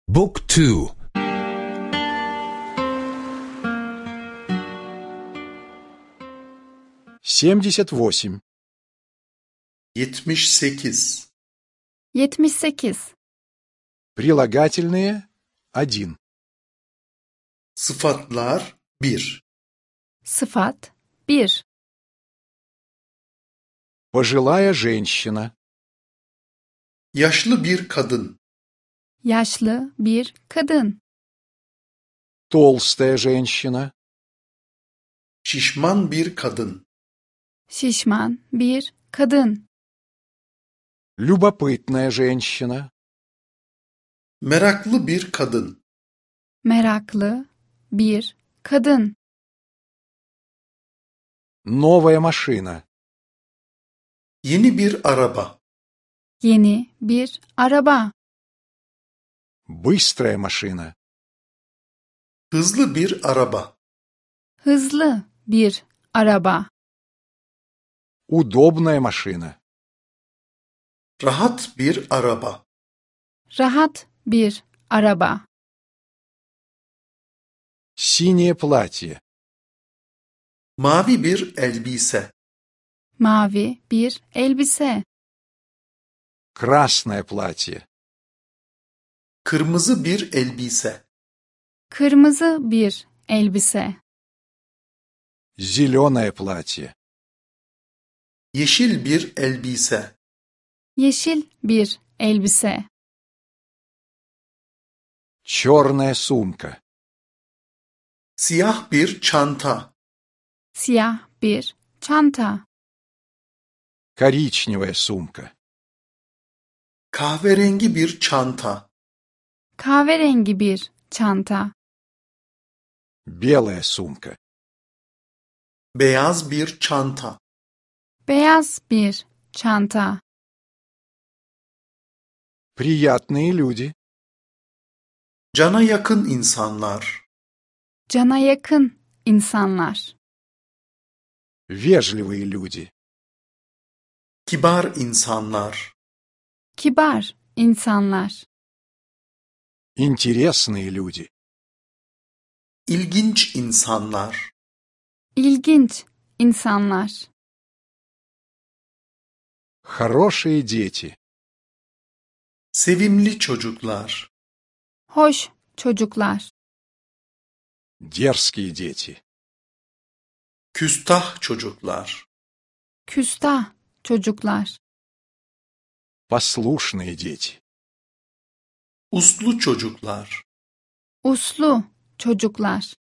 Book 2. 78. 78. 78. Прилагательные 1. Sıfatlar 1. Sıfat 1. Пожилая женщина. Yaşlı bir kadın. Yaşlı bir kadın. Толстая женщина. Şişman bir kadın. Şişman bir kadın. Любопытная женщина. Meraklı bir kadın. Meraklı bir kadın. Новая машина. Yeni bir araba. Yeni bir araba. Быстрая машина. Hızlı bir araba. Hızlı bir araba. Удобная машина. Rahat bir araba. Rahat bir araba. Синее платье. Mavi bir elbise. Mavi bir elbise. Красное платье. Kırmızı bir elbise. Kırmızı bir elbise. Зеленое платье. Yeşil bir elbise. Yeşil bir elbise. Черная сумка. Siyah bir çanta. Siyah bir çanta. Коричневая сумка. Kahverengi bir çanta. Kahverengi bir çanta. Белая сумка. Beyaz bir çanta. Beyaz bir çanta. Приятные люди. Cana yakın insanlar. Cana yakın insanlar. Вежливые люди. Kibar insanlar. Kibar insanlar. Интересные люди. İlginç insanlar. İlginç insanlar. Хорошие дети. Sevimli çocuklar. Hoş çocuklar. Дерзкие дети. Küstah çocuklar. Küstah çocuklar. Послушные дети. Uslu çocuklar. Uslu çocuklar.